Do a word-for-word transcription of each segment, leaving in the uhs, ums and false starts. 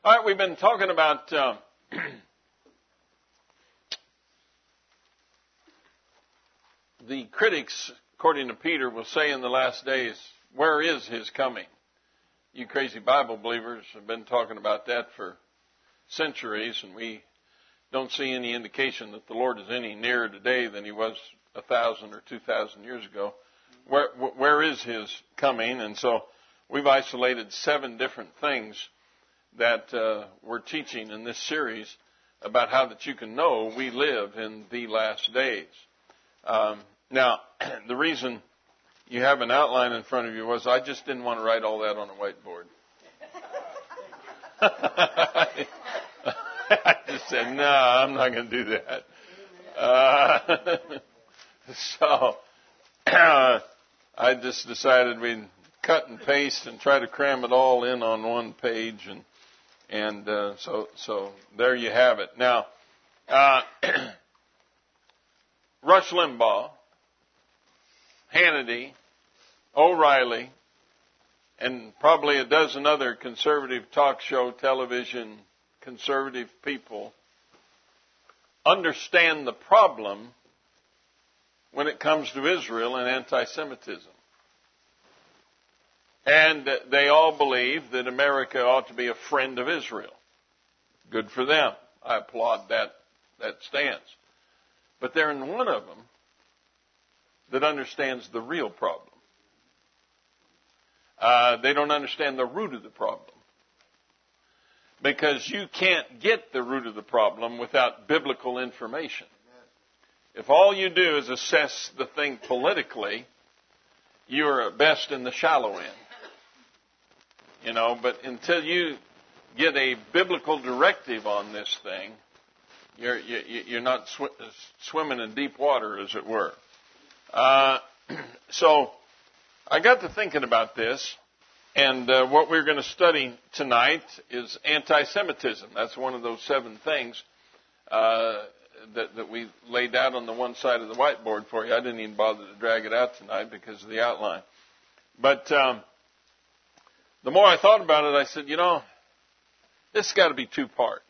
All right, we've been talking about uh, the critics, according to Peter, will say in the last days, where is his coming? You crazy Bible believers have been talking about that for centuries, and we don't see any indication that the Lord is any nearer today than he was a thousand or two thousand years ago. Where, where is his coming? And so we've isolated seven different things that uh, we're teaching in this series about how that you can know we live in the last days. Um, now, the reason you have an outline in front of you was I just didn't want to write all that on a whiteboard. I just said, no, I'm not going to do that. Uh, so uh, I just decided we'd cut and paste and try to cram it all in on one page, and and uh, so so there you have it. Now, uh, Rush Limbaugh, Hannity, O'Reilly, and probably a dozen other conservative talk show, television, conservative people understand the problem when it comes to Israel and anti-Semitism. And they all believe that America ought to be a friend of Israel. Good for them. I applaud that, that stance. But there isn't one of them that understands the real problem. Uh, they don't understand the root of the problem. Because you can't get the root of the problem without biblical information. If all you do is assess the thing politically, you're at best in the shallow end. You know, but until you get a biblical directive on this thing, you're, you're not sw- swimming in deep water, as it were. Uh, so I got to thinking about this. And uh, what we're going to study tonight is anti-Semitism. That's one of those seven things uh, that, that we laid out on the one side of the whiteboard for you. I didn't even bother to drag it out tonight because of the outline. But um, the more I thought about it, I said, you know, this has got to be two parts.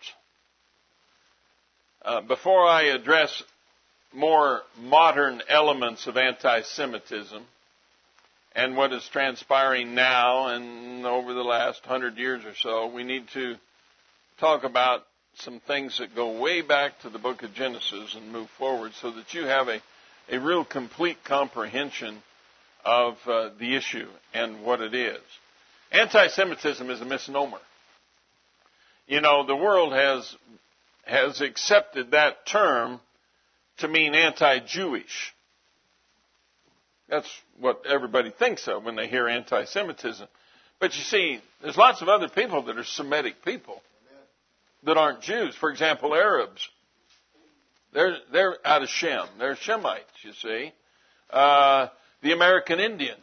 Uh, before I address more modern elements of anti-Semitism, and what is transpiring now and over the last hundred years or so, we need to talk about some things that go way back to the book of Genesis and move forward so that you have a, a real complete comprehension of uh, the issue and what it is. Anti-Semitism is a misnomer. You know, the world has has accepted that term to mean anti-Jewish. That's what everybody thinks of when they hear anti-Semitism. But you see, there's lots of other people that are Semitic people that aren't Jews. For example, Arabs. They're, they're out of Shem. They're Shemites, you see. Uh, the American Indian.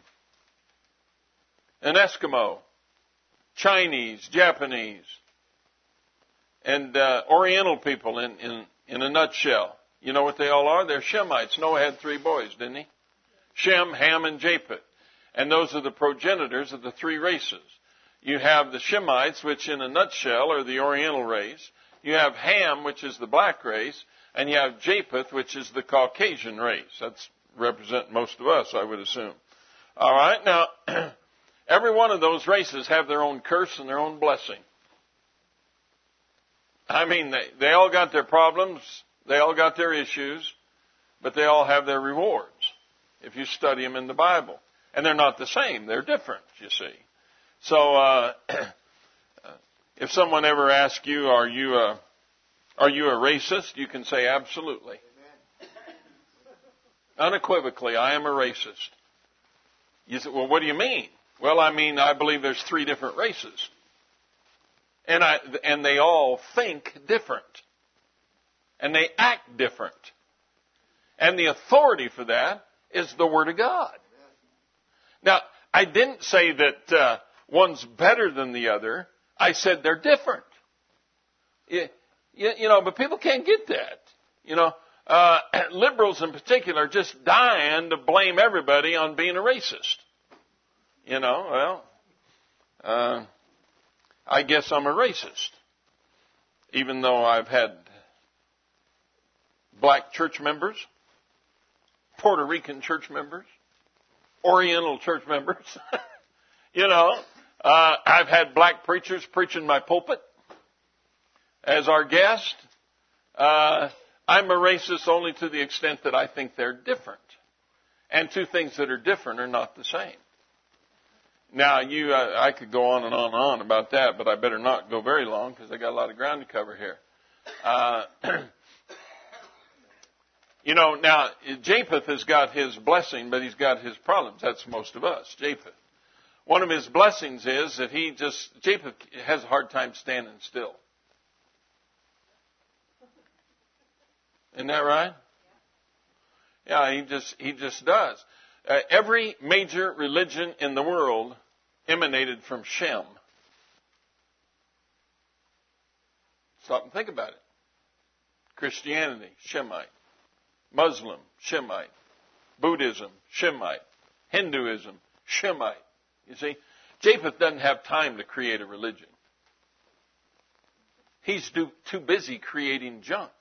An Eskimo. Chinese, Japanese. And uh, Oriental people in, in, in a nutshell. You know what they all are? They're Shemites. Noah had three boys, didn't he? Shem, Ham, and Japheth. And those are the progenitors of the three races. You have the Shemites, which in a nutshell are the Oriental race. You have Ham, which is the black race. And you have Japheth, which is the Caucasian race. That's represent most of us, I would assume. All right. Now, every one of those races have their own curse and their own blessing. I mean, they, they all got their problems. They all got their issues. But they all have their rewards, if you study them in the Bible. And they're not the same. They're different, you see. So uh, if someone ever asks you, are you a, are you a racist? You can say absolutely. Unequivocally, I am a racist. You say, well, what do you mean? Well, I mean, I believe there's three different races. And I and they all think different. And they act different. And the authority for that is the Word of God. Now, I didn't say that uh, one's better than the other. I said they're different. You, you, you know, but people can't get that. You know, uh, liberals in particular are just dying to blame everybody on being a racist. You know, well, uh, I guess I'm a racist. even though I've had black church members, Puerto Rican church members, Oriental church members, you know, uh, I've had black preachers preach in my pulpit as our guest. Uh, I'm a racist only to the extent that I think they're different. And two things that are different are not the same. Now, you, uh, I could go on and on and on about that, but I better not go very long because I got a lot of ground to cover here. Uh, you know, now, Japheth has got his blessing, but he's got his problems. That's most of us, Japheth. One of his blessings is that he just, Japheth has a hard time standing still. Isn't that right? Yeah, he just, he just does. Uh, every major religion in the world emanated from Shem. Stop and think about it. Christianity, Shemite. Muslim, Shemite. Buddhism, Shemite. Hinduism, Shemite. You see, Japheth doesn't have time to create a religion. He's too, too busy creating junk.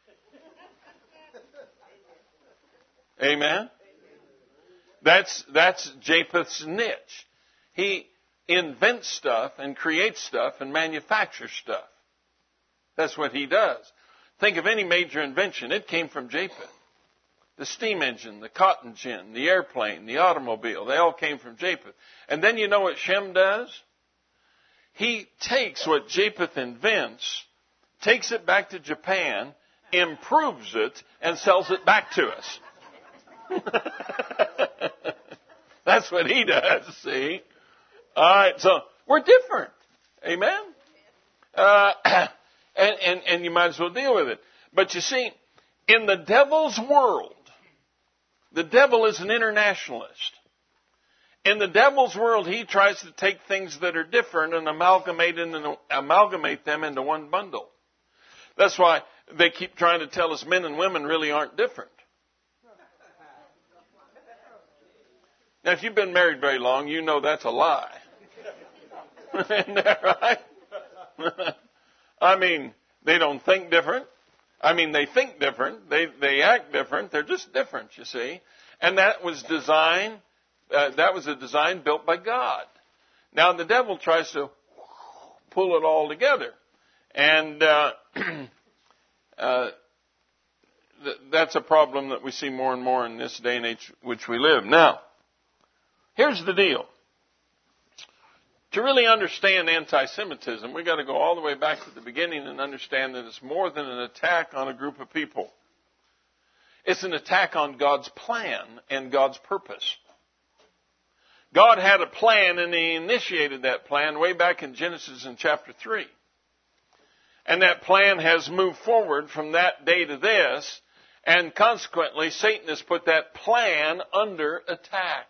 Amen? That's, that's Japheth's niche. He invents stuff and creates stuff and manufactures stuff. That's what he does. Think of any major invention. It came from Japheth. The steam engine, the cotton gin, the airplane, the automobile, they all came from Japheth. And then you know what Shem does? He takes what Japheth invents, takes it back to Japan, improves it, and sells it back to us. That's what he does, see? All right, so we're different. Amen? Uh, and, and, and you might as well deal with it. But you see, in the devil's world, the devil is an internationalist. In the devil's world, he tries to take things that are different and amalgamate, into, amalgamate them into one bundle. That's why they keep trying to tell us men and women really aren't different. Now, if you've been married very long, you know that's a lie. Isn't that right? I mean, they don't think different. I mean, they think different. They they act different. They're just different, you see. And that was design. Uh, that was a design built by God. Now, the devil tries to pull it all together. And uh, uh, th- that's a problem that we see more and more in this day and age which we live. Now, here's the deal. To really understand anti-Semitism, we've got to go all the way back to the beginning and understand that it's more than an attack on a group of people. It's an attack on God's plan and God's purpose. God had a plan, and He initiated that plan way back in Genesis in chapter three. And that plan has moved forward from that day to this, and consequently, Satan has put that plan under attack.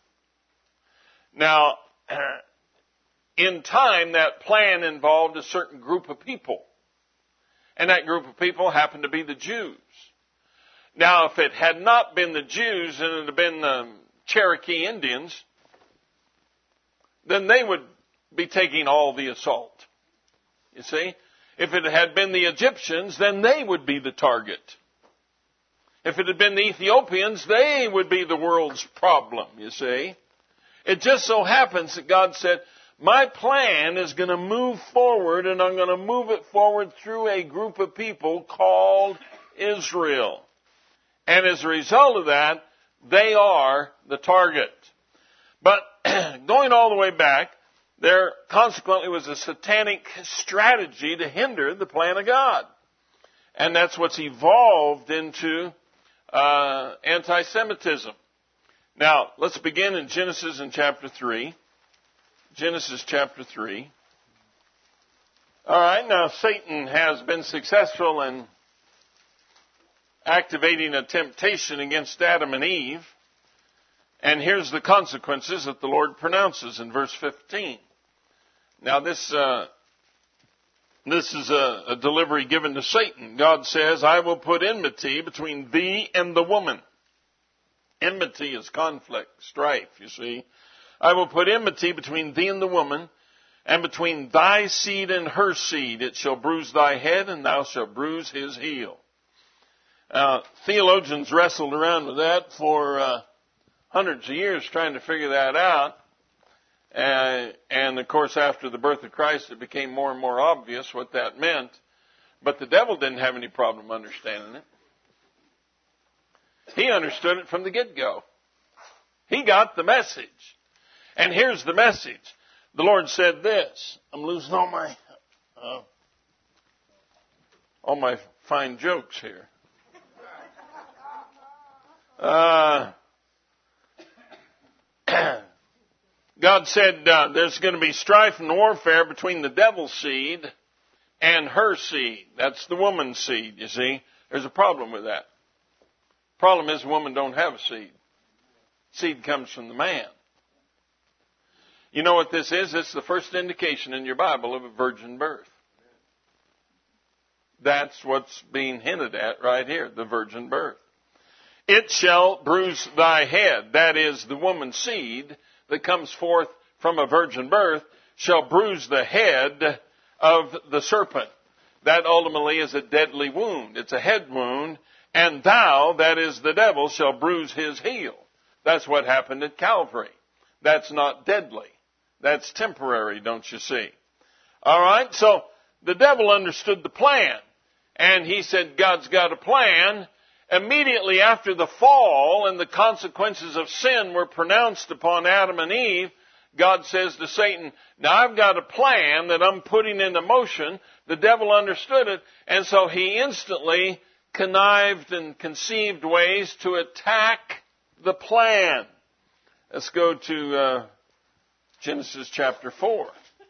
Now, in time, that plan involved a certain group of people. And that group of people happened to be the Jews. Now, if it had not been the Jews and it had been the Cherokee Indians, then they would be taking all the assault. You see? If it had been the Egyptians, then they would be the target. If it had been the Ethiopians, they would be the world's problem, you see? It just so happens that God said, my plan is going to move forward, and I'm going to move it forward through a group of people called Israel. And as a result of that, they are the target. But going all the way back, there consequently was a satanic strategy to hinder the plan of God. And that's what's evolved into uh, anti-Semitism. Now, let's begin in Genesis in chapter three. Genesis chapter three. All right, now Satan has been successful in activating a temptation against Adam and Eve. And here's the consequences that the Lord pronounces in verse fifteen. Now this uh, this is a, a delivery given to Satan. God says, I will put enmity between thee and the woman. Enmity is conflict, strife, you see. I will put enmity between thee and the woman, And between thy seed and her seed it shall bruise thy head, and thou shalt bruise his heel. Uh, theologians wrestled around with that for uh, hundreds of years trying to figure that out. Uh, and, of course, after the birth of Christ, it became more and more obvious what that meant. But the devil didn't have any problem understanding it. He understood it from the get-go. He got the message. And here's the message. The Lord said this. I'm losing all my, uh, all my fine jokes here. Uh, God said uh, there's going to be strife and warfare between the devil's seed and her seed. That's the woman's seed, you see. There's a problem with that. Problem is, women don't have a seed. Seed comes from the man. You know what this is? It's the first indication in your Bible of a virgin birth. That's what's being hinted at right here, the virgin birth. It shall bruise thy head. That is, the woman's seed that comes forth from a virgin birth shall bruise the head of the serpent. That ultimately is a deadly wound. It's a head wound. And thou, that is the devil, shall bruise his heel. That's what happened at Calvary. That's not deadly. That's temporary, don't you see? All right, so the devil understood the plan. And he said, God's got a plan. Immediately after the fall and the consequences of sin were pronounced upon Adam and Eve, God says to Satan, now I've got a plan that I'm putting into motion. The devil understood it, and so he instantly connived and conceived ways to attack the plan. Let's go to uh, Genesis chapter four.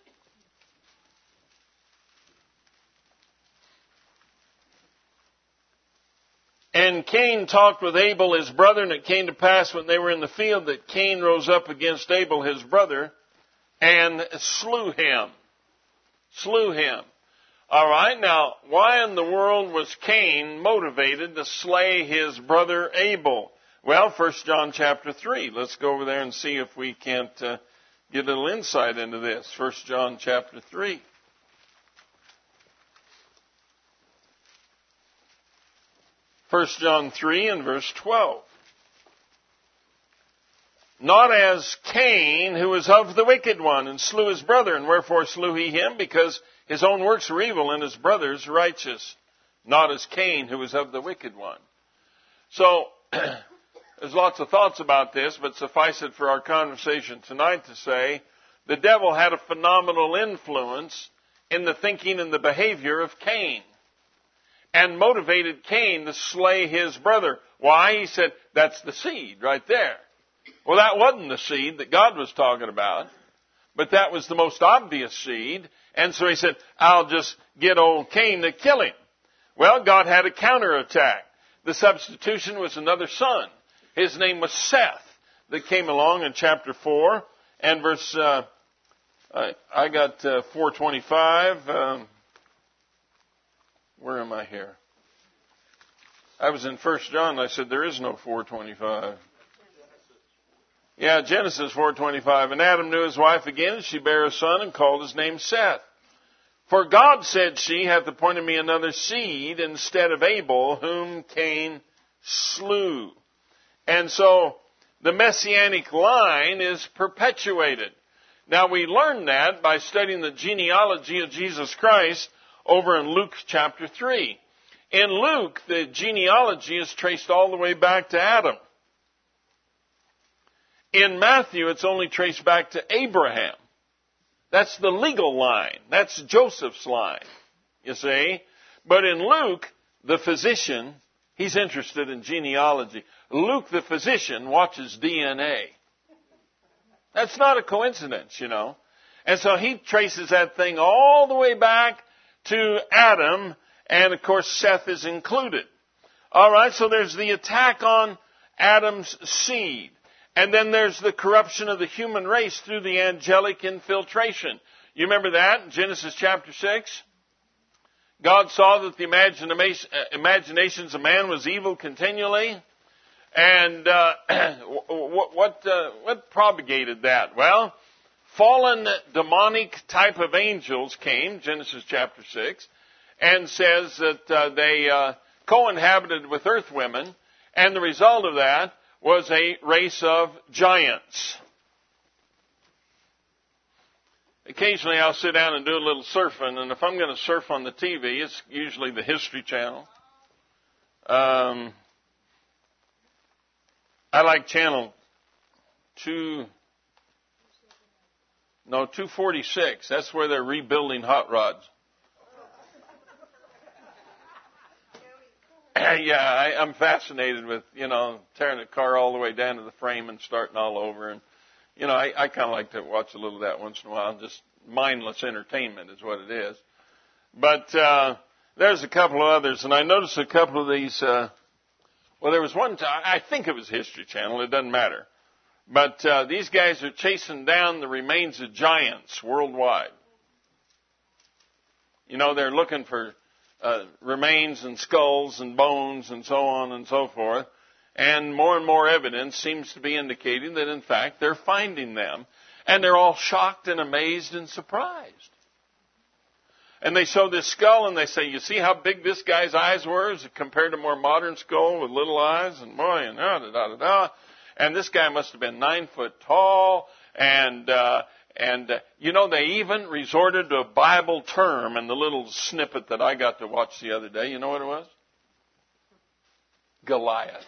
And Cain talked with Abel, his brother, and it came to pass when they were in the field that Cain rose up against Abel, his brother, and slew him. Slew him. All right, now, why in the world was Cain motivated to slay his brother Abel? Well, First John chapter three. Let's go over there and see if we can't uh, get a little insight into this. First John chapter three. First John three and verse twelve. Not as Cain, who was of the wicked one, and slew his brother. And wherefore slew he him? Because his own works were evil, and his brother's righteous. Not as Cain, who was of the wicked one. So, there's lots of thoughts about this, but suffice it for our conversation tonight to say, the devil had a phenomenal influence in the thinking and the behavior of Cain, and motivated Cain to slay his brother. Why? He said, that's the seed right there. Well, that wasn't the seed that God was talking about, but that was the most obvious seed, and so he said, I'll just get old Cain to kill him. Well, God had a counterattack. The substitution was another son. His name was Seth, that came along in chapter four, and verse, uh, I, I got uh, four twenty-five. Um, where am I here? I was in First John, and I said, there is no four twenty-five. Yeah, Genesis four twenty-five. And Adam knew his wife again, and she bare a son, and called his name Seth. For God, said she, hath appointed me another seed instead of Abel, whom Cain slew. And so, the Messianic line is perpetuated. Now, we learn that by studying the genealogy of Jesus Christ over in Luke chapter three. In Luke, the genealogy is traced all the way back to Adam. In Matthew, it's only traced back to Abraham. That's the legal line. That's Joseph's line, you see. But in Luke, the physician, he's interested in genealogy. Luke, the physician, watches D N A. That's not a coincidence, you know. And so he traces that thing all the way back to Adam, and of course Seth is included. All right, so there's the attack on Adam's seed. And then there's the corruption of the human race through the angelic infiltration. You remember that in Genesis chapter six? God saw that the imaginations of man was evil continually. And uh, what what, uh, what propagated that? Well, fallen demonic type of angels came, Genesis chapter six, and says that uh, they uh, co-inhabited with earth women, and the result of that was a race of giants. Occasionally I'll sit down and do a little surfing, and if I'm going to surf on the T V, it's usually the History Channel. Um, I like channel two, no, two forty-six. That's where they're rebuilding hot rods. Yeah, I, I'm fascinated with, you know, tearing a car all the way down to the frame and starting all over. And, you know, I, I kind of like to watch a little of that once in a while. Just mindless entertainment is what it is. But uh, there's a couple of others, and I noticed a couple of these. Uh, well, there was one time, I think it was History Channel. It doesn't matter. But uh, these guys are chasing down the remains of giants worldwide. You know, they're looking for uh, remains and skulls and bones and so on and so forth. And more and more evidence seems to be indicating that, in fact, they're finding them. And they're all shocked and amazed and surprised. And they show this skull and they say, you see how big this guy's eyes were as compared to more modern skull with little eyes? And boy, and da da da da da. And this guy must have been nine foot tall. And, uh, and, uh, you know, they even resorted to a Bible term in the little snippet that I got to watch the other day. You know what it was? Goliath.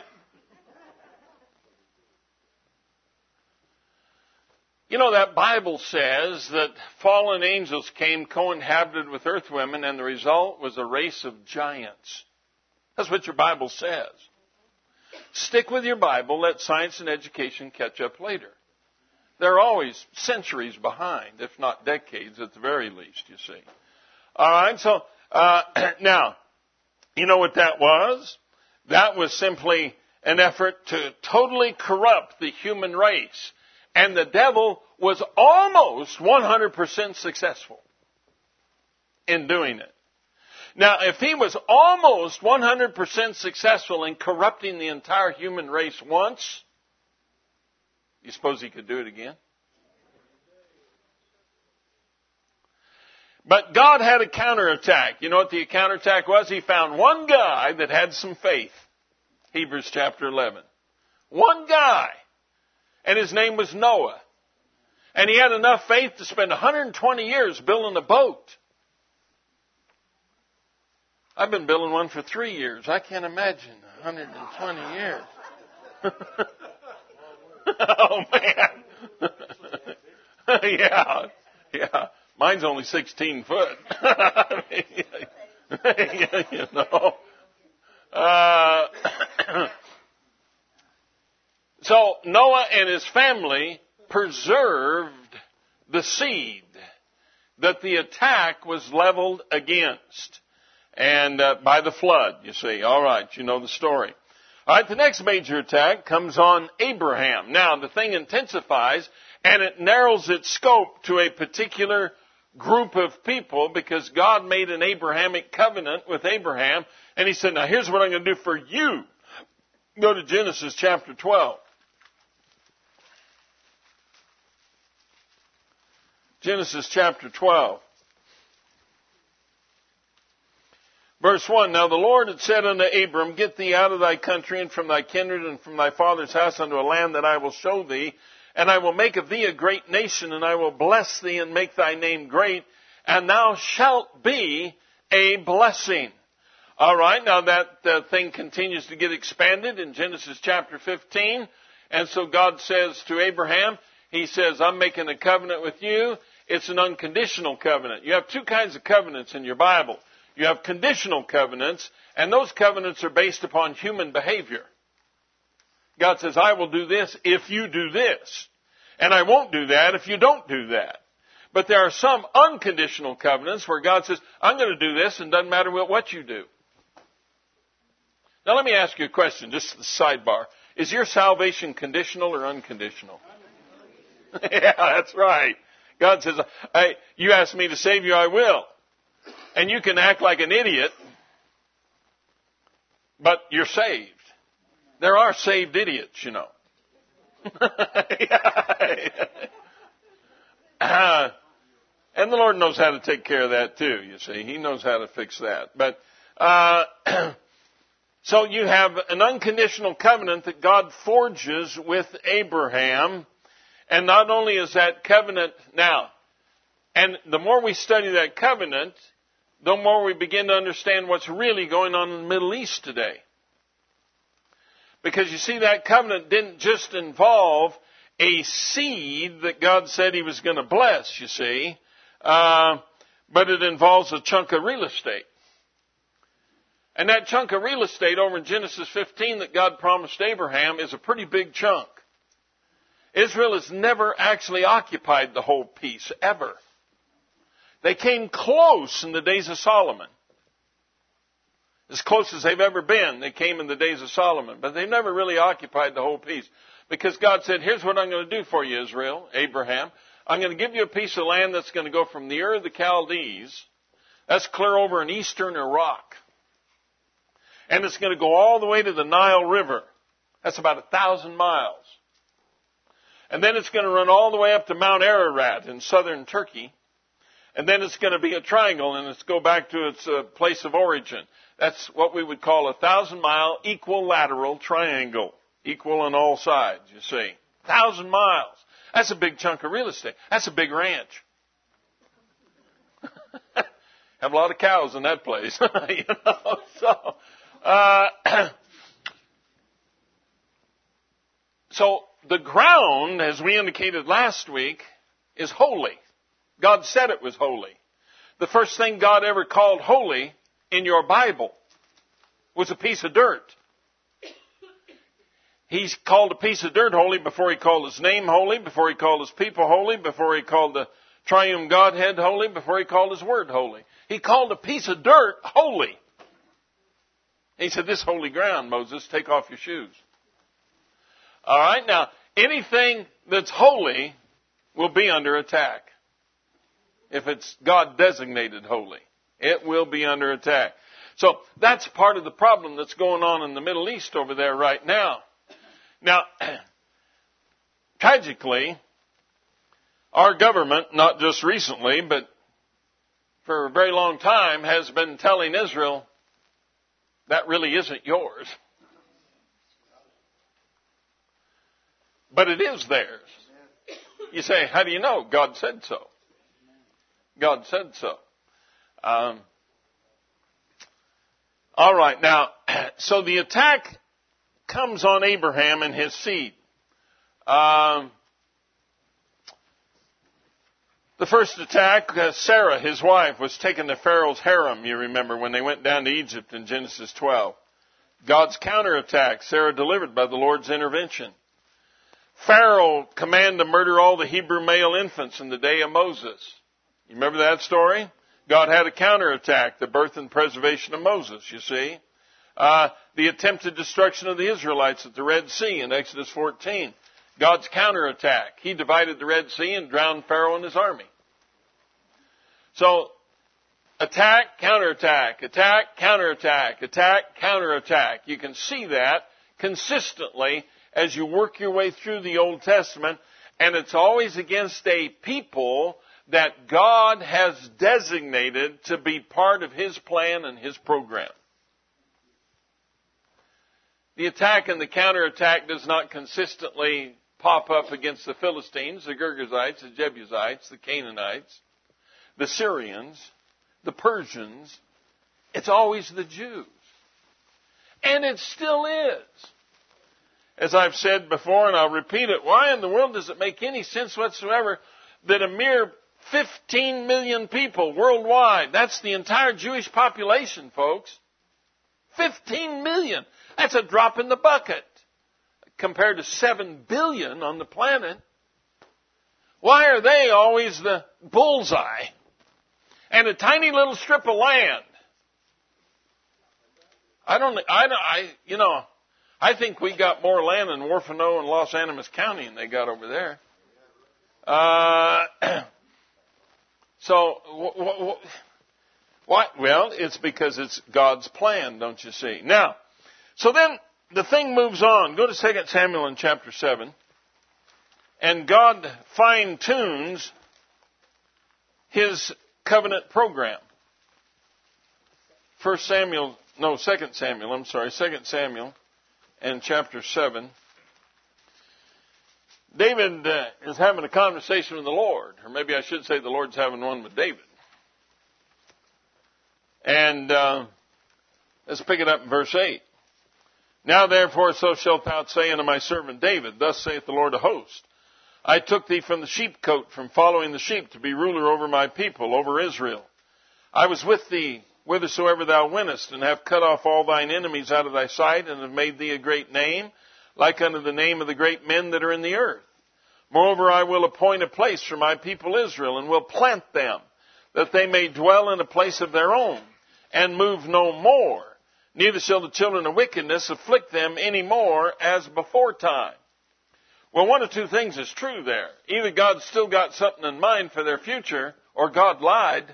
You know, that Bible says that fallen angels came, co-inhabited with earth women, and the result was a race of giants. That's what your Bible says. Stick with your Bible. Let science and education catch up later. They're always centuries behind, if not decades at the very least, you see. All right, so uh, now, you know what that was? That was simply an effort to totally corrupt the human race. And the devil was almost one hundred percent successful in doing it. Now, if he was almost one hundred percent successful in corrupting the entire human race once, you suppose he could do it again? But God had a counterattack. You know what the counterattack was? He found one guy that had some faith. Hebrews chapter eleven. One guy. And his name was Noah. And he had enough faith to spend one hundred twenty years building a boat. I've been building one for three years. I can't imagine one hundred twenty years. Oh, man. yeah, yeah. Mine's only sixteen foot. You know. Uh, so Noah and his family preserved the seed that the attack was leveled against. And uh, by the flood, you see. All right, you know the story. All right, the next major attack comes on Abraham. Now, the thing intensifies, and it narrows its scope to a particular group of people because God made an Abrahamic covenant with Abraham, and he said, now here's what I'm going to do for you. Go to Genesis chapter twelve. Genesis chapter twelve. Verse one, now the Lord had said unto Abram, get thee out of thy country and from thy kindred and from thy father's house unto a land that I will show thee, and I will make of thee a great nation, and I will bless thee and make thy name great, and thou shalt be a blessing. All right, now that uh, thing continues to get expanded in Genesis chapter fifteen, and so God says to Abraham, he says, I'm making a covenant with you. It's an unconditional covenant. You have two kinds of covenants in your Bible. You have conditional covenants, and those covenants are based upon human behavior. God says, I will do this if you do this, and I won't do that if you don't do that. But there are some unconditional covenants where God says, I'm going to do this, and it doesn't matter what you do. Now let me ask you a question, just a sidebar. Is your salvation conditional or unconditional? Yeah, that's right. God says, hey, you ask me to save you, I will. And you can act like an idiot, but you're saved. There are saved idiots, you know. uh, and the Lord knows how to take care of that too, you see. He knows how to fix that. But, uh, so you have an unconditional covenant that God forges with Abraham. And not only is that covenant now, and the more we study that covenant, the more we begin to understand what's really going on in the Middle East today. Because you see, that covenant didn't just involve a seed that God said He was going to bless, you see, uh, but it involves a chunk of real estate. And that chunk of real estate over in Genesis fifteen that God promised Abraham is a pretty big chunk. Israel has never actually occupied the whole piece, ever. They came close in the days of Solomon. As close as they've ever been, they came in the days of Solomon. But they've never really occupied the whole piece. Because God said, here's what I'm going to do for you, Israel, Abraham. I'm going to give you a piece of land that's going to go from the Ur of the Chaldees. That's clear over in eastern Iraq. And it's going to go all the way to the Nile River. That's about a thousand miles. And then it's going to run all the way up to Mount Ararat in southern Turkey. And then it's going to be a triangle and it's go back to its uh, place of origin. That's what we would call a thousand mile equilateral triangle. Equal on all sides, you see. Thousand miles. That's a big chunk of real estate. That's a big ranch. Have a lot of cows in that place. you know, so, uh, so the ground, as we indicated last week, is holy. God said it was holy. The first thing God ever called holy in your Bible was a piece of dirt. He's called a piece of dirt holy before He called His name holy, before He called His people holy, before He called the triune Godhead holy, before He called His word holy. He called a piece of dirt holy. He said, this holy ground, Moses, take off your shoes. All right, now, anything that's holy will be under attack. If it's God designated holy, it will be under attack. So that's part of the problem that's going on in the Middle East over there right now. Now, tragically, our government, not just recently, but for a very long time, has been telling Israel, that really isn't yours. But it is theirs. You say, how do you know? God said so. God said so. Um, all right, now, so the attack comes on Abraham and his seed. Um, the first attack, uh, Sarah, his wife, was taken to Pharaoh's harem, you remember, when they went down to Egypt in Genesis twelve. God's counterattack, Sarah delivered by the Lord's intervention. Pharaoh commanded to murder all the Hebrew male infants in the day of Moses. You remember that story? God had a counterattack, the birth and preservation of Moses, you see. Uh, the attempted destruction of the Israelites at the Red Sea in Exodus fourteen. God's counterattack. He divided the Red Sea and drowned Pharaoh and his army. So, attack, counterattack, attack, counterattack, attack, counterattack. You can see that consistently as you work your way through the Old Testament, and it's always against a people that God has designated to be part of His plan and His program. The attack and the counterattack does not consistently pop up against the Philistines, the Girgashites, the Jebusites, the Canaanites, the Syrians, the Persians. It's always the Jews. And it still is. As I've said before, and I'll repeat it, why in the world does it make any sense whatsoever that a mere fifteen million people worldwide, that's the entire Jewish population, folks, fifteen million, that's a drop in the bucket compared to seven billion on the planet. Why are they always the bullseye? And a tiny little strip of land. I don't, I don't, I, you know, I think we got more land in Warfano and Los Animas County than they got over there. Uh, so, wh- wh- why? Well, it's because it's God's plan, don't you see? Now, so then the thing moves on. Go to Second Samuel in chapter seven. And God fine-tunes his covenant program. First Samuel, no, Second Samuel, I'm sorry, Second Samuel and chapter seven. David uh, is having a conversation with the Lord, or maybe I should say the Lord's having one with David. And uh, let's pick it up in verse eight. Now therefore so shalt thou say unto my servant David, thus saith the Lord of hosts, I took thee from the sheepcote, from following the sheep, to be ruler over my people, over Israel. I was with thee whithersoever thou wentest, and have cut off all thine enemies out of thy sight, and have made thee a great name, like unto the name of the great men that are in the earth. Moreover, I will appoint a place for my people Israel, and will plant them, that they may dwell in a place of their own, and move no more. Neither shall the children of wickedness afflict them any more as before time. Well, one of two things is true there. Either God's still got something in mind for their future, or God lied.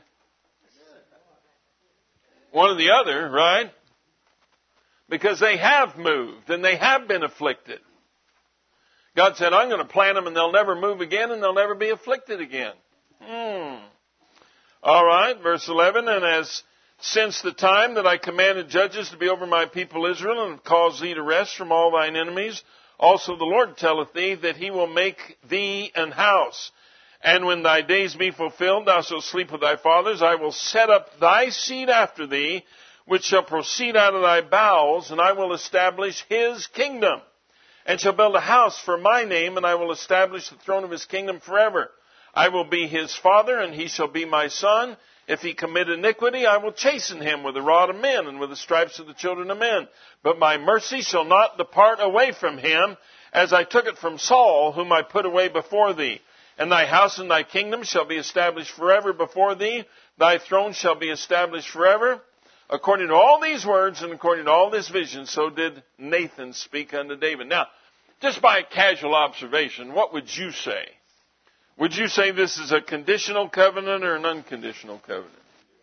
One or the other, right? Because they have moved, and they have been afflicted. God said, I'm going to plant them, and they'll never move again, and they'll never be afflicted again. Hmm. All right, verse eleven, and as since the time that I commanded judges to be over my people Israel, and have caused thee to rest from all thine enemies, also the Lord telleth thee that he will make thee an house. And when thy days be fulfilled, thou shalt sleep with thy fathers. I will set up thy seed after thee, which shall proceed out of thy bowels, and I will establish his kingdom, and shall build a house for my name, and I will establish the throne of his kingdom forever. I will be his father, and he shall be my son. If he commit iniquity, I will chasten him with the rod of men, and with the stripes of the children of men. But my mercy shall not depart away from him, as I took it from Saul, whom I put away before thee. And thy house and thy kingdom shall be established forever before thee. Thy throne shall be established forever. According to all these words and according to all this vision, so did Nathan speak unto David. Now, just by casual observation, what would you say? Would you say this is a conditional covenant or an unconditional covenant?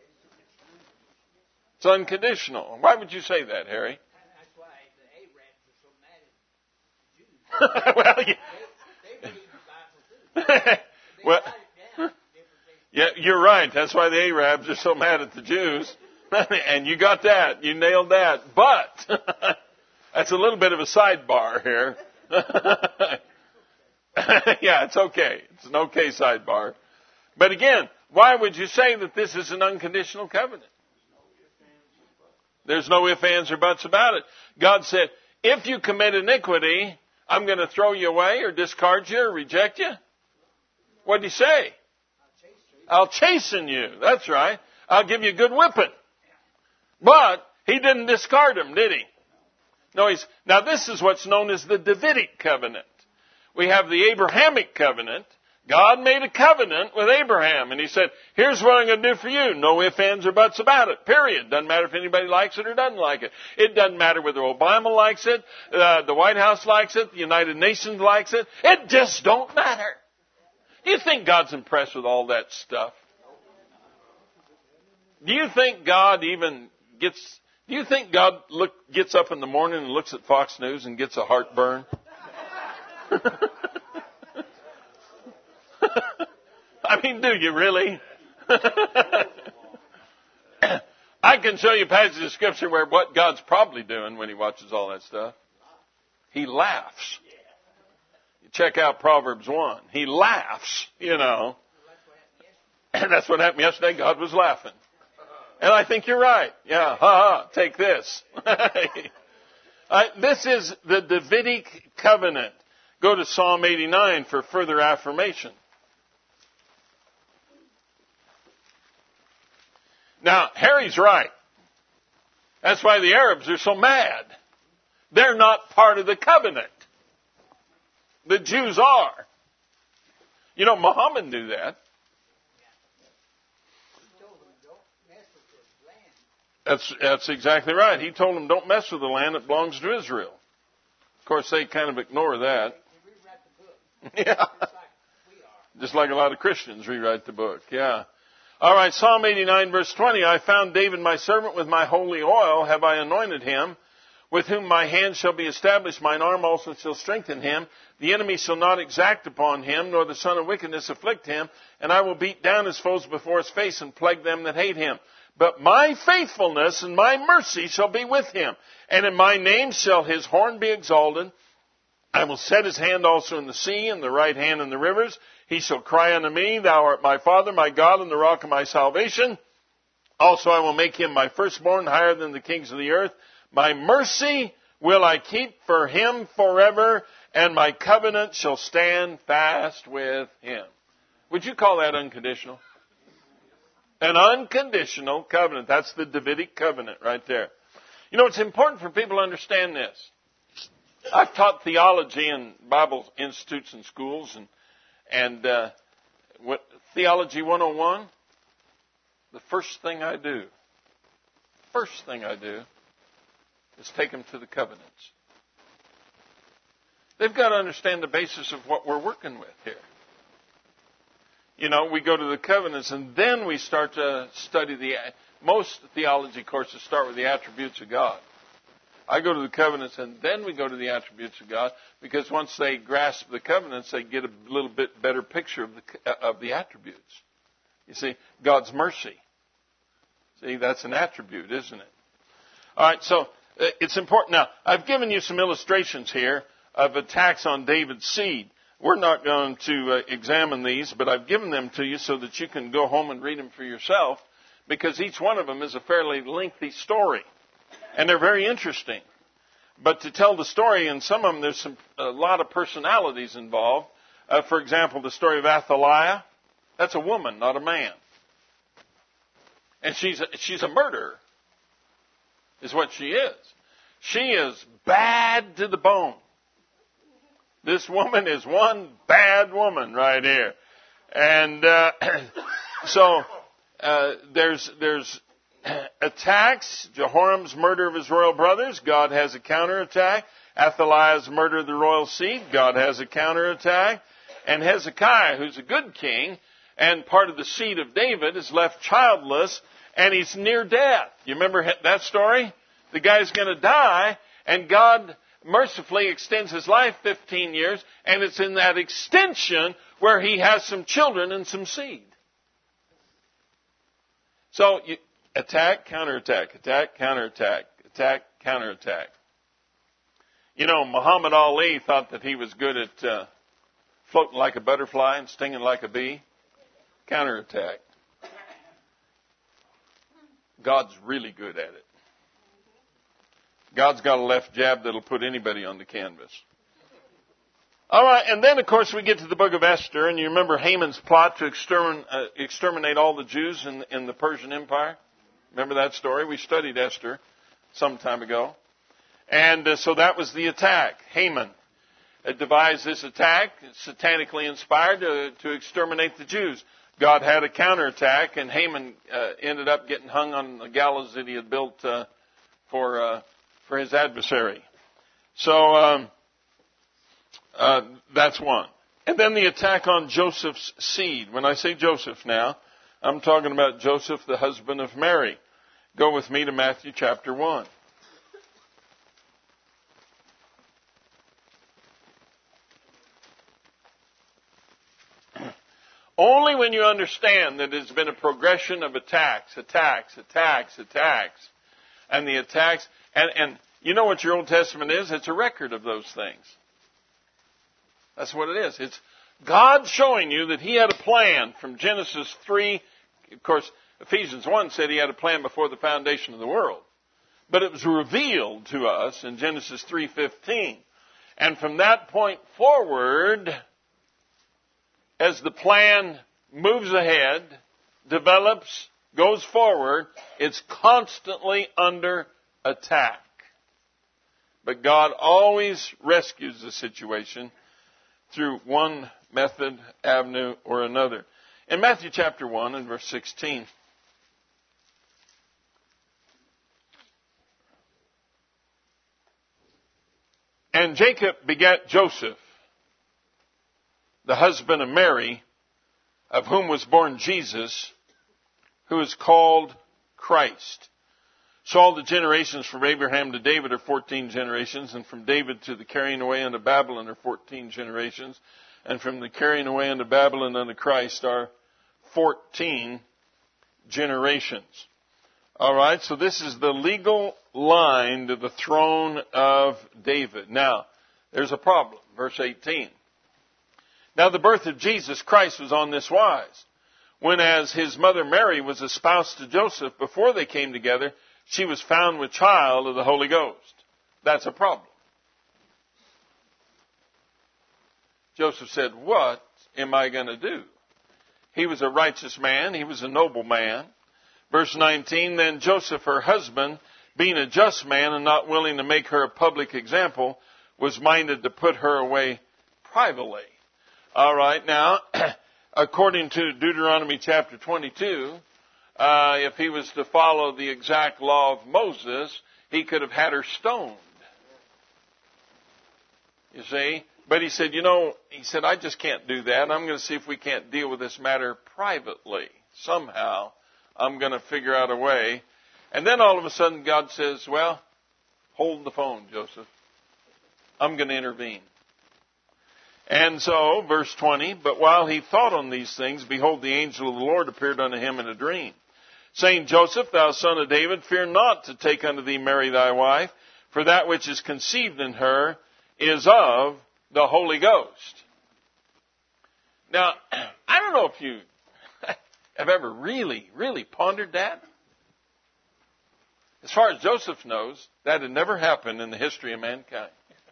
It's unconditional. Why would you say that, Harry? That's why the Arabs are so mad at the Jews. well, yeah. They, they believe the Bible too. They well, write it down. yeah, you're right. That's why the Arabs are so mad at the Jews. And you got that. You nailed that. But that's a little bit of a sidebar here. Yeah, it's okay. It's an okay sidebar. But again, why would you say that this is an unconditional covenant? There's no ifs, ands, or buts about it. God said, if you commit iniquity, I'm going to throw you away or discard you or reject you. What did he say? I'll chasten you. That's right. I'll give you a good whipping. But he didn't discard him, did he? No, he's, now this is what's known as the Davidic covenant. We have the Abrahamic covenant. God made a covenant with Abraham, and he said, here's what I'm going to do for you. No ifs, ands, or buts about it, period. Doesn't matter if anybody likes it or doesn't like it. It doesn't matter whether Obama likes it, uh, the White House likes it, the United Nations likes it. It just don't matter. Do you think God's impressed with all that stuff? Do you think God even gets, do you think God look, gets up in the morning and looks at Fox News and gets a heartburn? I mean, do you really? I can show you passages of Scripture where what God's probably doing when he watches all that stuff. He laughs. You check out Proverbs one. He laughs, you know. And that's what happened yesterday. God was laughing. And I think you're right. Yeah, ha ha, take this. uh, this is the Davidic covenant. Go to Psalm eighty-nine for further affirmation. Now, Harry's right. That's why the Arabs are so mad. They're not part of the covenant. The Jews are. You know, Muhammad knew that. That's, that's exactly right. He told them, don't mess with the land that belongs to Israel. Of course, they kind of ignore that. Yeah. Just like a lot of Christians rewrite the book. Yeah. All right, Psalm eighty-nine, verse twenty. I found David my servant with my holy oil. Have I anointed him? with whom my hand shall be established, mine arm also shall strengthen him. The enemy shall not exact upon him, nor the son of wickedness afflict him. And I will beat down his foes before his face, and plague them that hate him. But my faithfulness and my mercy shall be with him. And in my name shall his horn be exalted. I will set his hand also in the sea, and the right hand in the rivers. He shall cry unto me, Thou art my Father, my God, and the rock of my salvation. Also I will make him my firstborn, higher than the kings of the earth. My mercy will I keep for him forever, and my covenant shall stand fast with him. Would you call that unconditional? An unconditional covenant. That's the Davidic covenant right there. You know, it's important for people to understand this. I've taught theology in Bible institutes and schools, and and uh, what Theology one oh one, the first thing I do, first thing I do is take them to the covenants. They've got to understand the basis of what we're working with here. You know, we go to the covenants, and then we start to study the, most theology courses start with the attributes of God. I go to the covenants, and then we go to the attributes of God, because once they grasp the covenants, they get a little bit better picture of the, of the attributes. You see, God's mercy. See, that's an attribute, isn't it? All right, so it's important. Now, I've given you some illustrations here of attacks on David's seed. We're not going to uh, examine these, but I've given them to you so that you can go home and read them for yourself, because each one of them is a fairly lengthy story. And they're very interesting. But to tell the story, in some of them, there's some, a lot of personalities involved. Uh, for example, the story of Athaliah. That's a woman, not a man. And she's a, she's a murderer, is what she is. She is bad to the bone. This woman is one bad woman right here. And uh, so uh, there's there's attacks. Jehoram's murder of his royal brothers, God has a counterattack. Athaliah's murder of the royal seed, God has a counterattack. And Hezekiah, who's a good king, and part of the seed of David, is left childless, and he's near death. You remember that story? The guy's going to die, and God mercifully extends his life fifteen years, and it's in that extension where he has some children and some seed. So, you, attack, counterattack, attack, counterattack, attack, counterattack. You know, Muhammad Ali thought that he was good at uh, floating like a butterfly and stinging like a bee. Counterattack. God's really good at it. God's got a left jab that'll put anybody on the canvas. All right, and then, of course, we get to the book of Esther, and you remember Haman's plot to extermin, uh, exterminate all the Jews in, in the Persian Empire? Remember that story? We studied Esther some time ago. And uh, so that was the attack. Haman had devised this attack, satanically inspired, to, to exterminate the Jews. God had a counterattack, and Haman uh, ended up getting hung on the gallows that he had built uh, for uh, for his adversary. So um, uh, that's one. And then the attack on Joseph's seed. When I say Joseph now, I'm talking about Joseph, the husband of Mary. Go with me to Matthew chapter one. Only when you understand that there's been a progression of attacks, attacks, attacks, attacks, and the attacks, and, and you know what your Old Testament is? It's a record of those things. That's what it is. It's God showing you that He had a plan from Genesis three. Of course, Ephesians one said He had a plan before the foundation of the world. But it was revealed to us in Genesis three fifteen. And from that point forward, as the plan moves ahead, develops, goes forward, it's constantly under attack. But God always rescues the situation through one method, avenue, or another. In Matthew chapter one and verse sixteen, and Jacob begat Joseph, the husband of Mary, of whom was born Jesus, who is called Christ. So all the generations from Abraham to David are fourteen generations, and from David to the carrying away unto Babylon are fourteen generations, and from the carrying away unto Babylon unto Christ are fourteen generations. All right, so this is the legal line to the throne of David. Now, there's a problem. Verse eighteen. Now the birth of Jesus Christ was on this wise. When as his mother Mary was espoused to Joseph, before they came together, she was found with child of the Holy Ghost. That's a problem. Joseph said, what am I going to do? He was a righteous man. He was a noble man. Verse nineteen, then Joseph, her husband, being a just man and not willing to make her a public example, was minded to put her away privately. All right, now, according to Deuteronomy chapter twenty-two, uh, if he was to follow the exact law of Moses, he could have had her stoned. You see? But he said, you know, he said, I just can't do that. I'm going to see if we can't deal with this matter privately. Somehow, I'm going to figure out a way. And then all of a sudden, God says, well, hold the phone, Joseph. I'm going to intervene. And so, verse twenty, but while he thought on these things, behold, the angel of the Lord appeared unto him in a dream, saying, Joseph, thou son of David, fear not to take unto thee Mary thy wife, for that which is conceived in her is of the Holy Ghost. Now, I don't know if you have ever really, really pondered that. As far as Joseph knows, that had never happened in the history of mankind.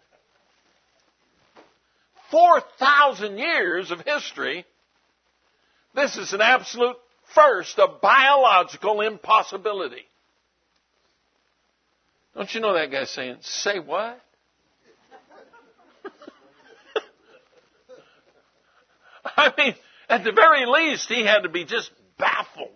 Four thousand years of history. This is an absolute first, a biological impossibility. Don't you know that guy's saying, say what? I mean, at the very least, he had to be just baffled.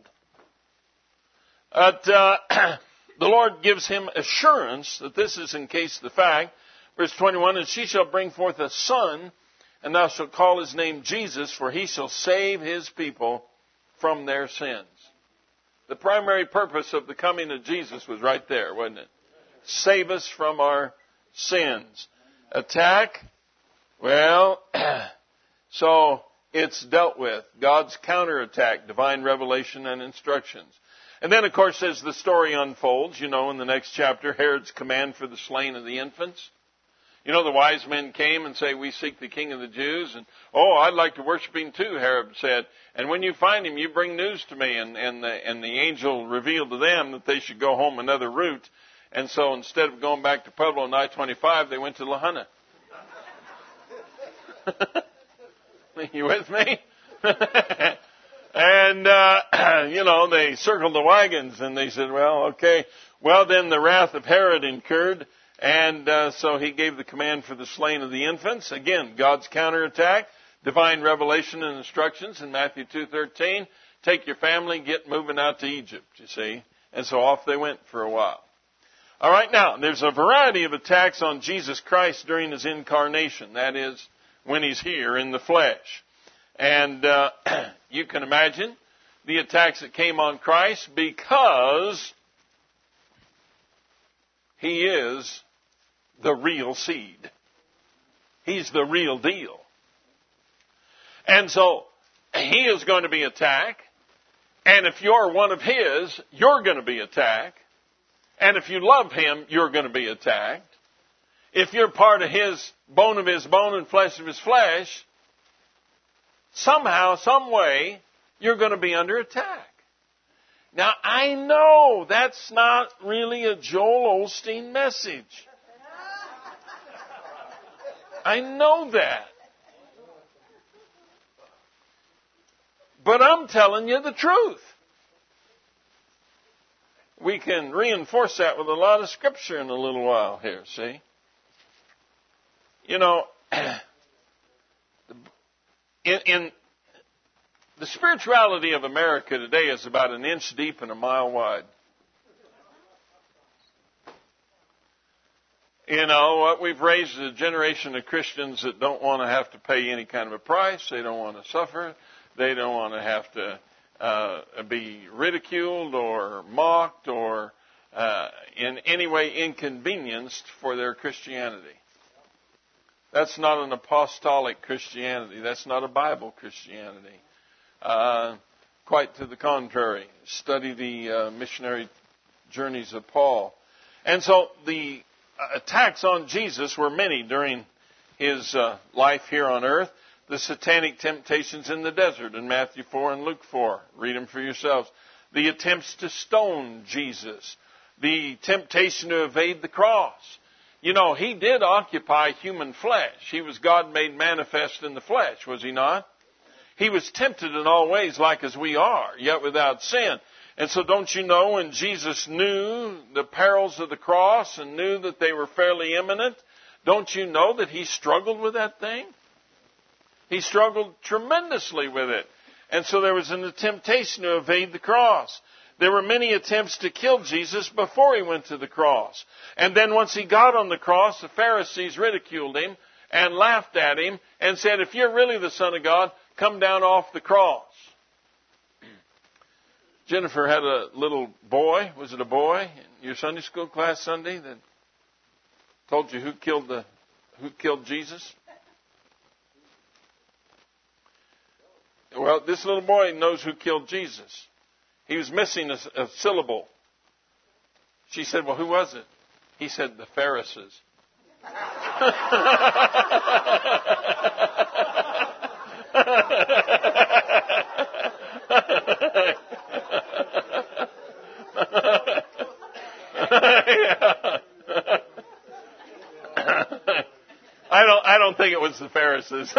But uh, the Lord gives him assurance that this is in case the fact. Verse twenty-one, and she shall bring forth a son, and thou shalt call his name Jesus, for he shall save his people from their sins. The primary purpose of the coming of Jesus was right there, wasn't it? Save us from our sins. Attack? Well, so it's dealt with. God's counterattack, divine revelation and instructions. And then, of course, as the story unfolds, you know, in the next chapter, Herod's command for the slaying of the infants. You know, the wise men came and say, we seek the King of the Jews. And, oh, I'd like to worship him too, Herod said. And when you find him, you bring news to me. And, and, the, and the angel revealed to them that they should go home another route. And so instead of going back to Pueblo on I twenty-five, they went to La Junta. You with me? And, uh, you know, they circled the wagons and they said, well, okay. Well, then the wrath of Herod incurred. And uh, so he gave the command for the slaying of the infants. Again, God's counterattack, divine revelation and instructions in Matthew two thirteen. Take your family, get moving out to Egypt, you see. And so off they went for a while. All right, now, there's a variety of attacks on Jesus Christ during his incarnation. That is, when he's here in the flesh. And uh, you can imagine the attacks that came on Christ because he is the real seed. He's the real deal. And so he is going to be attacked. And if you're one of his, you're going to be attacked. And if you love him, you're going to be attacked. If you're part of his bone of his bone and flesh of his flesh, somehow, some way, you're going to be under attack. Now, I know that's not really a Joel Osteen message. I know that. But I'm telling you the truth. We can reinforce that with a lot of scripture in a little while here, see? You know, in, in the spirituality of America today is about an inch deep and a mile wide. You know, what we've raised is a generation of Christians that don't want to have to pay any kind of a price. They don't want to suffer. They don't want to have to uh, be ridiculed or mocked or uh, in any way inconvenienced for their Christianity. That's not an apostolic Christianity. That's not a Bible Christianity. Uh, quite to the contrary. Study the uh, missionary journeys of Paul. And so the attacks on Jesus were many during his uh, life here on earth. The satanic temptations in the desert in Matthew four and Luke four. Read them for yourselves. The attempts to stone Jesus. The temptation to evade the cross. You know, he did occupy human flesh. He was God made manifest in the flesh, was he not? He was tempted in all ways like as we are, yet without sin. And so don't you know, when Jesus knew the perils of the cross and knew that they were fairly imminent, don't you know that he struggled with that thing? He struggled tremendously with it. And so there was a temptation to evade the cross. There were many attempts to kill Jesus before he went to the cross. And then once he got on the cross, the Pharisees ridiculed him and laughed at him and said, if you're really the Son of God, come down off the cross. Jennifer had a little boy, was it a boy, in your Sunday school class Sunday that told you who killed the who killed Jesus? Well, this little boy knows who killed Jesus. He was missing a, a syllable. She said, well, who was it? He said, the Pharisees. I don't I don't think it was the Pharisees.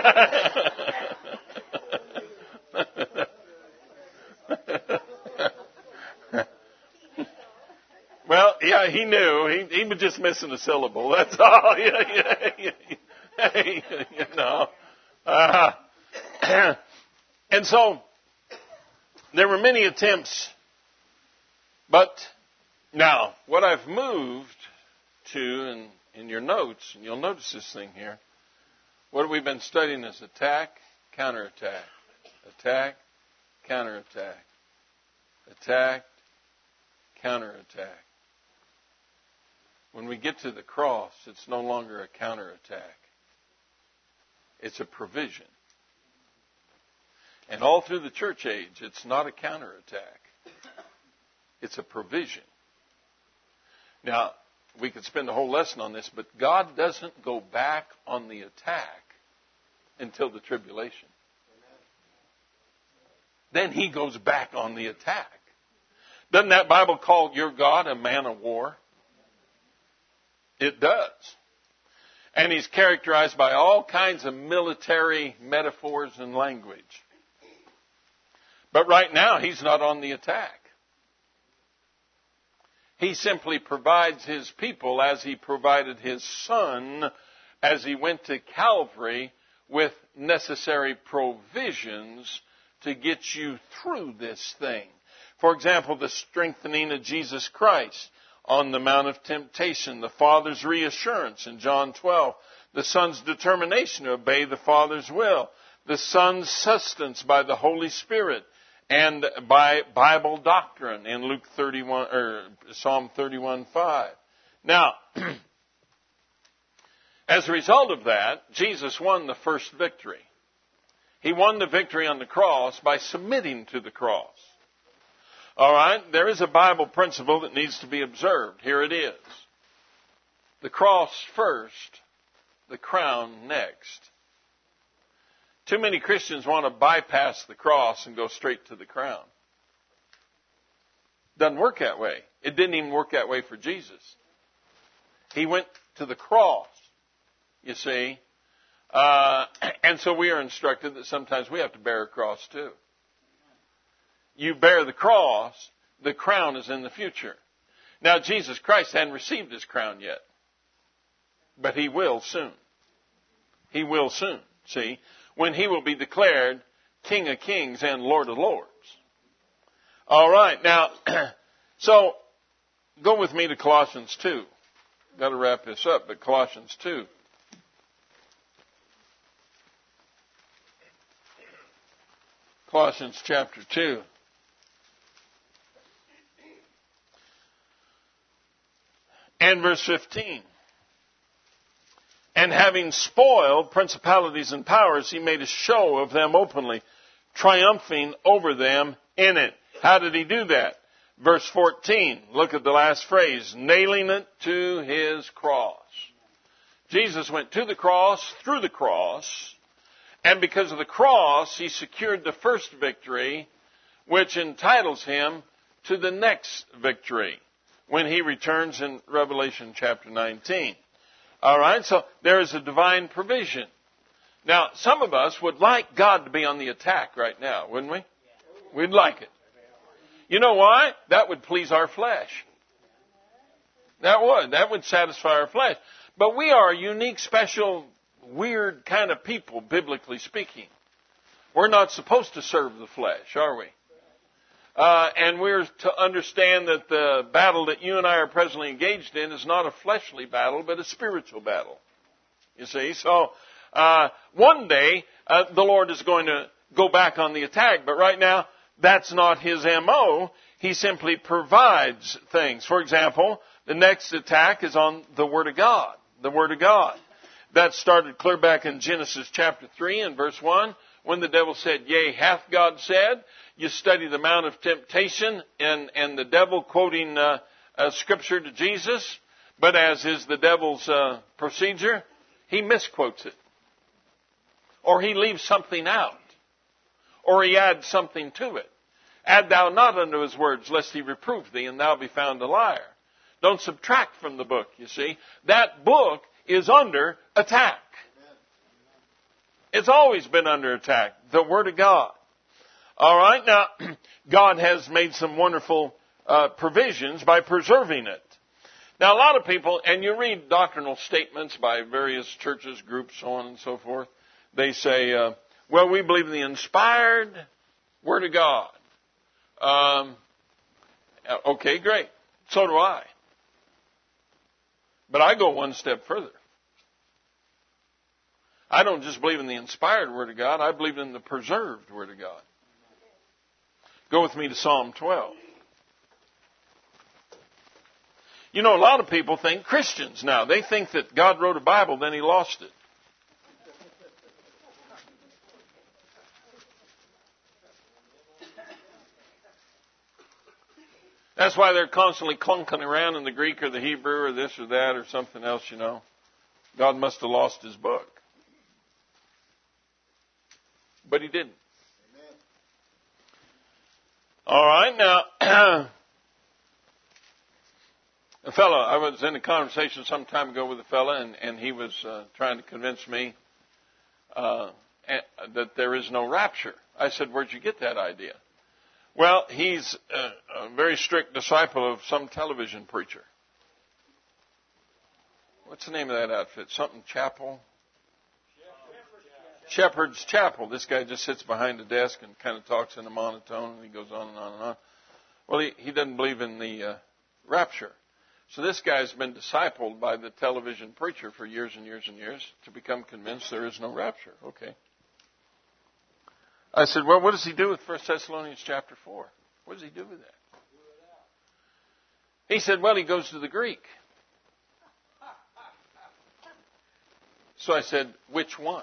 Well, yeah, he knew. He he was just missing a syllable. That's all. Yeah, yeah, yeah. You know. Uh, and so there were many attempts. But now, what I've moved to in, in your notes, and you'll notice this thing here, what have we been studying is attack, counterattack. Attack, counterattack. Attack, counterattack. When we get to the cross, it's no longer a counterattack. It's a provision. And all through the church age, it's not a counterattack. It's a provision. Now, we could spend a whole lesson on this, but God doesn't go back on the attack until the tribulation. Then he goes back on the attack. Doesn't that Bible call your God a man of war? It does. And he's characterized by all kinds of military metaphors and language. But right now, he's not on the attack. He simply provides his people as he provided his Son as he went to Calvary with necessary provisions to get you through this thing. For example, the strengthening of Jesus Christ on the Mount of Temptation, the Father's reassurance in John twelve, the Son's determination to obey the Father's will, the Son's sustenance by the Holy Spirit, and by Bible doctrine in Luke thirty-one or Psalm thirty-one five. Now, as a result of that, Jesus won the first victory. He won the victory on the cross by submitting to the cross. All right, there is a Bible principle that needs to be observed. Here it is. The cross first, the crown next. Too many Christians want to bypass the cross and go straight to the crown. Doesn't work that way. It didn't even work that way for Jesus. He went to the cross, you see. Uh, and so we are instructed that sometimes we have to bear a cross too. You bear the cross, the crown is in the future. Now, Jesus Christ hadn't received his crown yet. But he will soon. He will soon, see, when he will be declared King of Kings and Lord of Lords. All right, now, so go with me to Colossians two. Got to wrap this up, but Colossians two. Colossians chapter two. And verse fifteen. And having spoiled principalities and powers, he made a show of them openly, triumphing over them in it. How did he do that? Verse fourteen, look at the last phrase, nailing it to his cross. Jesus went to the cross, through the cross, and because of the cross, he secured the first victory, which entitles him to the next victory when he returns in Revelation chapter nineteen. All right, so there is a divine provision. Now, some of us would like God to be on the attack right now, wouldn't we? We'd like it. You know why? That would please our flesh. That would. That would satisfy our flesh. But we are a unique, special, weird kind of people, biblically speaking. We're not supposed to serve the flesh, are we? Uh, and we're to understand that the battle that you and I are presently engaged in is not a fleshly battle, but a spiritual battle. You see? So, uh, one day, uh, the Lord is going to go back on the attack, but right now, that's not His M O. He simply provides things. For example, the next attack is on the Word of God. The Word of God. That started clear back in Genesis chapter three and verse one, when the devil said, yea, hath God said? You study the Mount of Temptation and, and the devil quoting uh, uh, Scripture to Jesus, but as is the devil's uh, procedure, he misquotes it. Or he leaves something out. Or he adds something to it. Add thou not unto his words, lest he reprove thee, and thou be found a liar. Don't subtract from the book, you see. That book is under attack. It's always been under attack. The Word of God. All right, now, God has made some wonderful uh, provisions by preserving it. Now, a lot of people, and you read doctrinal statements by various churches, groups, so on and so forth, they say, uh, well, we believe in the inspired Word of God. Um, okay, great. So do I. But I go one step further. I don't just believe in the inspired Word of God. I believe in the preserved Word of God. Go with me to Psalm twelve. You know, a lot of people think, Christians now, they think that God wrote a Bible, then He lost it. That's why they're constantly clunking around in the Greek or the Hebrew or this or that or something else, you know. God must have lost His book. But He didn't. Amen. All right, now, a fellow, I was in a conversation some time ago with a fellow, and, and he was uh, trying to convince me uh, that there is no rapture. I said, where'd you get that idea? Well, he's a, a very strict disciple of some television preacher. What's the name of that outfit? Something Chapel? Shepherd's Chapel. This guy just sits behind a desk and kind of talks in a monotone, and he goes on and on and on. Well, he, he doesn't believe in the uh, rapture. So this guy's been discipled by the television preacher for years and years and years to become convinced there is no rapture. Okay. I said, well, what does he do with First Thessalonians chapter four? What does he do with that? He said, well, he goes to the Greek. So I said, which one?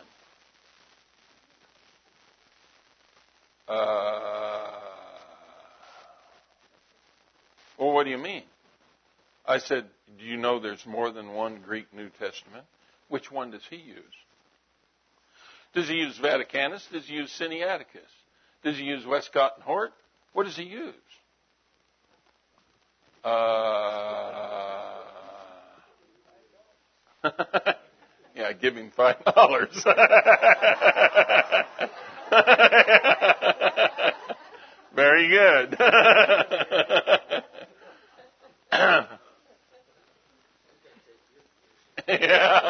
Uh, well, what do you mean? I said, do you know there's more than one Greek New Testament? Which one does he use? Does he use Vaticanus? Does he use Sinaiticus? Does he use Westcott and Hort? What does he use? Uh, yeah, give him five dollars. Very good. Yeah.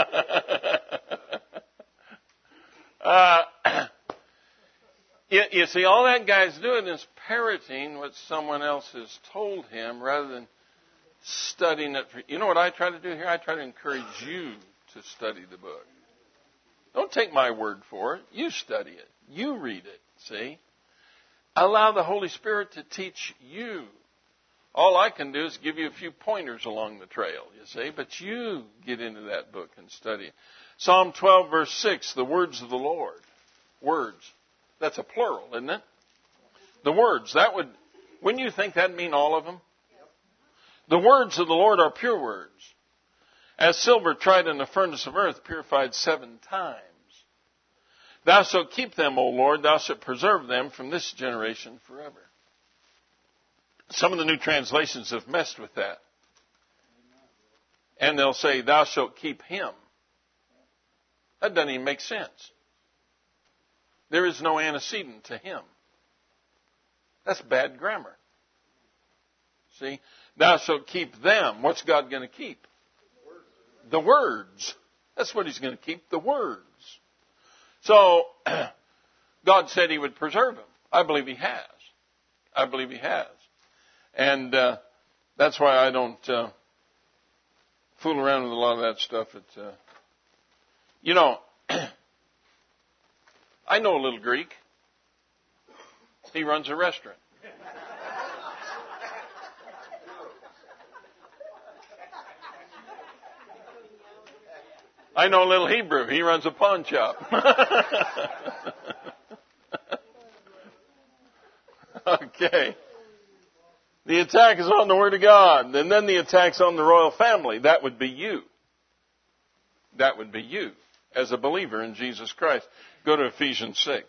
Uh, you, you see, all that guy's doing is parroting what someone else has told him rather than studying it. For, you know what I try to do here? I try to encourage you to study the book. Don't take my word for it. You study it. You read it. See? Allow the Holy Spirit to teach you All I can do is give you a few pointers along the trail, you see. But you get into that book and study it. Psalm twelve, verse six, the words of the Lord. Words. That's a plural, isn't it? The words. That would, wouldn't you think that'd mean all of them? The words of the Lord are pure words. As silver tried in the furnace of earth, purified seven times. Thou shalt keep them, O Lord. Thou shalt preserve them from this generation forever. Some of the new translations have messed with that. And they'll say, thou shalt keep him. That doesn't even make sense. There is no antecedent to him. That's bad grammar. See? Thou shalt keep them. What's God going to keep? The words. That's what he's going to keep, the words. So, God said he would preserve them. I believe he has. I believe he has. And uh, that's why I don't uh, fool around with a lot of that stuff. It, uh, you know, I know a little Greek. He runs a restaurant. I know a little Hebrew. He runs a pawn shop. Okay. The attack is on the Word of God. And then the attack's on the royal family. That would be you. That would be you as a believer in Jesus Christ. Go to Ephesians six.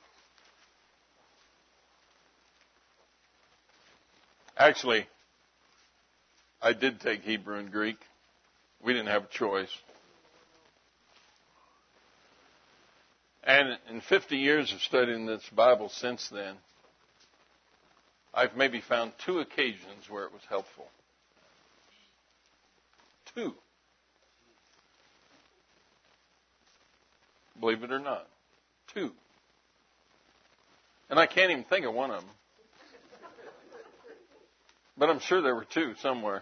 Actually, I did take Hebrew and Greek. We didn't have a choice. And in fifty years of studying this Bible since then, I've maybe found two occasions where it was helpful. Two. Believe it or not. Two. And I can't even think of one of them. But I'm sure there were two somewhere.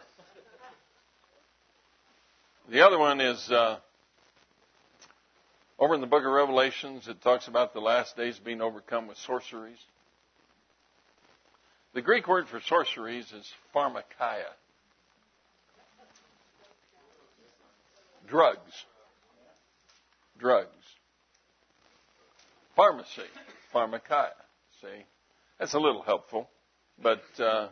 The other one is uh, over in the book of Revelations. It talks about the last days being overcome with sorceries. The Greek word for sorceries is pharmakia. Drugs. Drugs. Pharmacy. Pharmakia. See? That's a little helpful. But uh,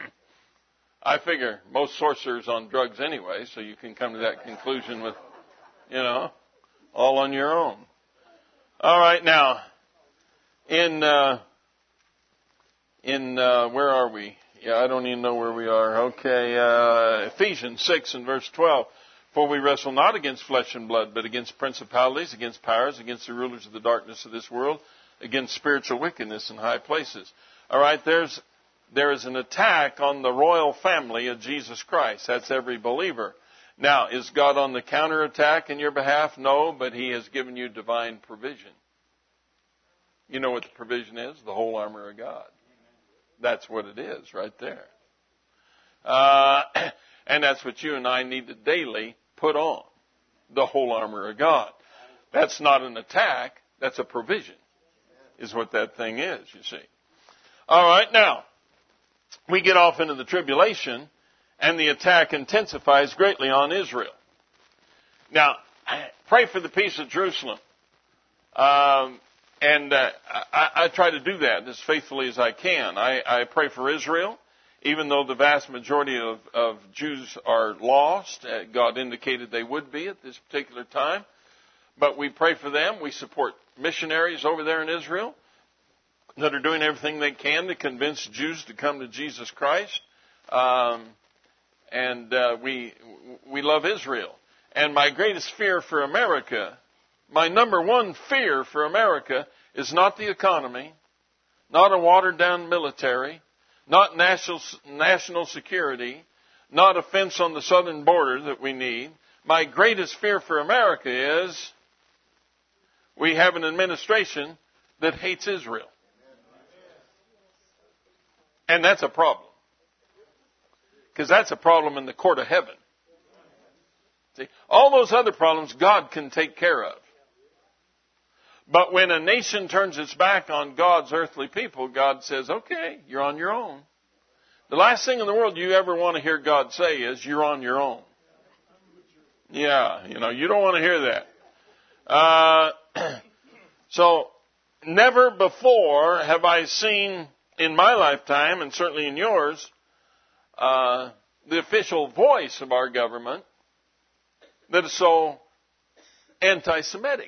I figure most sorcerers on drugs anyway, so you can come to that conclusion with, you know, all on your own. All right, now, in... Uh, In, uh, where are we? Yeah, I don't even know where we are. Okay, uh, Ephesians six and verse twelve. For we wrestle not against flesh and blood, but against principalities, against powers, against the rulers of the darkness of this world, against spiritual wickedness in high places. All right, there's, there is an attack on the royal family of Jesus Christ. That's every believer. Now, is God on the counterattack in your behalf? No, but he has given you divine provision. You know what the provision is? The whole armor of God. That's what it is right there. Uh, and that's what you and I need to daily put on. The whole armor of God. That's not an attack. That's a provision. Is what that thing is, you see. All right, now, we get off into the tribulation, and the attack intensifies greatly on Israel. Now, pray for the peace of Jerusalem. Um, And uh, I, I try to do that as faithfully as I can. I, I pray for Israel, even though the vast majority of, of Jews are lost. Uh, God indicated they would be at this particular time. But we pray for them. We support missionaries over there in Israel that are doing everything they can to convince Jews to come to Jesus Christ. Um, and uh, we we love Israel. And my greatest fear for America, my number one fear for America is not the economy, not a watered-down military, not national national security, not a fence on the southern border that we need. My greatest fear for America is we have an administration that hates Israel. And that's a problem. Because that's a problem in the court of heaven. See, all those other problems God can take care of. But when a nation turns its back on God's earthly people, God says, okay, you're on your own. The last thing in the world you ever want to hear God say is, you're on your own. Yeah, you know, you don't want to hear that. Uh, so, never before have I seen in my lifetime, and certainly in yours, uh, the official voice of our government that is so anti-Semitic.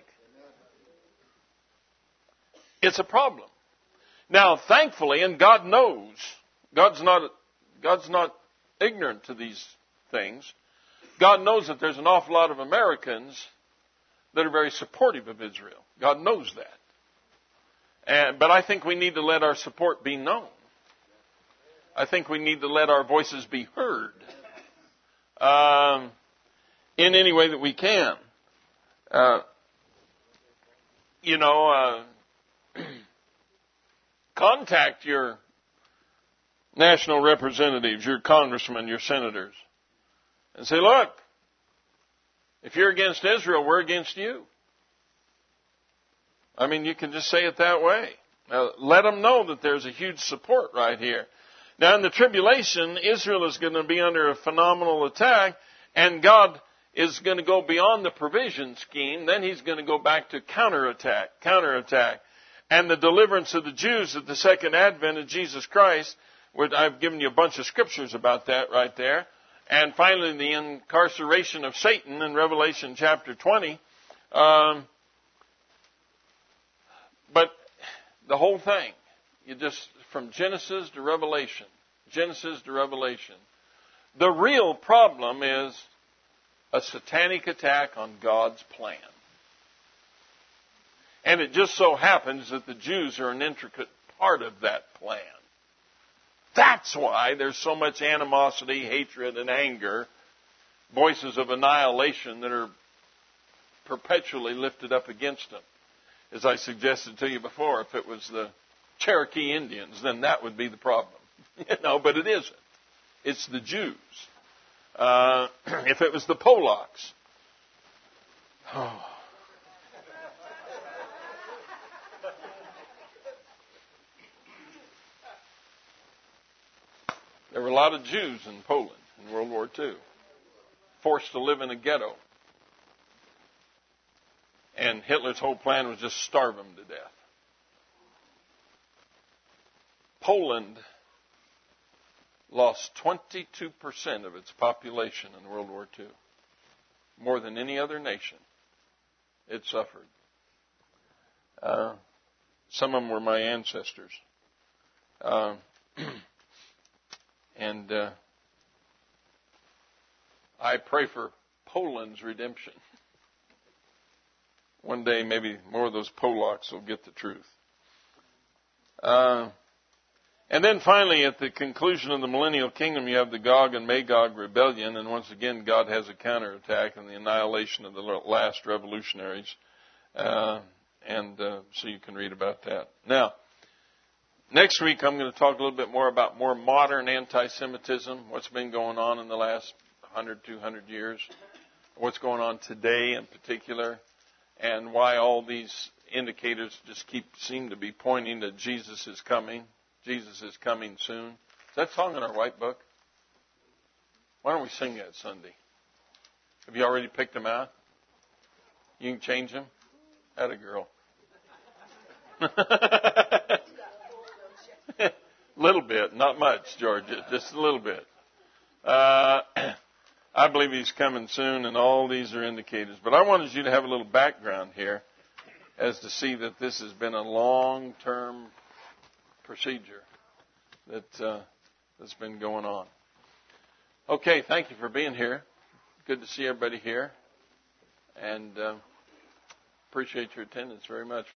It's a problem. Now, thankfully, and God knows, God's not, God's not ignorant to these things. God knows that there's an awful lot of Americans that are very supportive of Israel. God knows that. And, but I think we need to let our support be known. I think we need to let our voices be heard um, in any way that we can. Uh, you know, uh, contact your national representatives, your congressmen, your senators, and say, look, if you're against Israel, we're against you. I mean, you can just say it that way. Now, let them know that there's a huge support right here. Now, in the tribulation, Israel is going to be under a phenomenal attack, and God is going to go beyond the provision scheme. Then He's going to go back to counterattack, counterattack. And the deliverance of the Jews at the second advent of Jesus Christ, which I've given you a bunch of scriptures about that right there. And finally, the incarceration of Satan in Revelation chapter twenty. Um, but the whole thing, you just, from Genesis to Revelation, Genesis to Revelation, the real problem is a satanic attack on God's plan. And it just so happens that the Jews are an intricate part of that plan. That's why there's so much animosity, hatred, and anger, voices of annihilation that are perpetually lifted up against them. As I suggested to you before, if it was the Cherokee Indians, then that would be the problem. You know, but it isn't. It's the Jews. Uh, if it was the Polacks, oh. There were a lot of Jews in Poland in World War Two, forced to live in a ghetto. And Hitler's whole plan was just starve them to death. Poland lost twenty-two percent of its population in World War Two. More than any other nation. It suffered. Uh, some of them were my ancestors. Uh, and uh, I pray for Poland's redemption. One day, maybe more of those Polacks will get the truth. Uh, and then finally, at the conclusion of the millennial kingdom, you have the Gog and Magog rebellion. And once again, God has a counterattack and the annihilation of the last revolutionaries. Uh, and uh, so you can read about that. Now, next week, I'm going to talk a little bit more about more modern anti-Semitism, what's been going on in the last one hundred, two hundred years, what's going on today in particular, and why all these indicators just keep seem to be pointing that Jesus is coming. Jesus is coming soon. Is that song in our white book? Why don't we sing that Sunday? Have you already picked them out? You can change them? Atta girl. Little bit, not much, Georgia, just a little bit. Uh, I believe He's coming soon, and all these are indicators. But I wanted you to have a little background here as to see that this has been a long-term procedure that, uh, that's been going on. Okay, thank you for being here. Good to see everybody here. And uh, appreciate your attendance very much.